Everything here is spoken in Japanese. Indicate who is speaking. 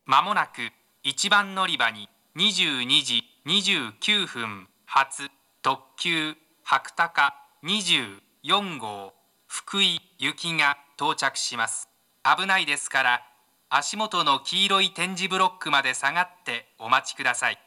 Speaker 1: まもなく1番乗り場に22時29分発特急白鷹24号福井行きが到着します。危ないですから足元の黄色い点字ブロックまで下がってお待ちください。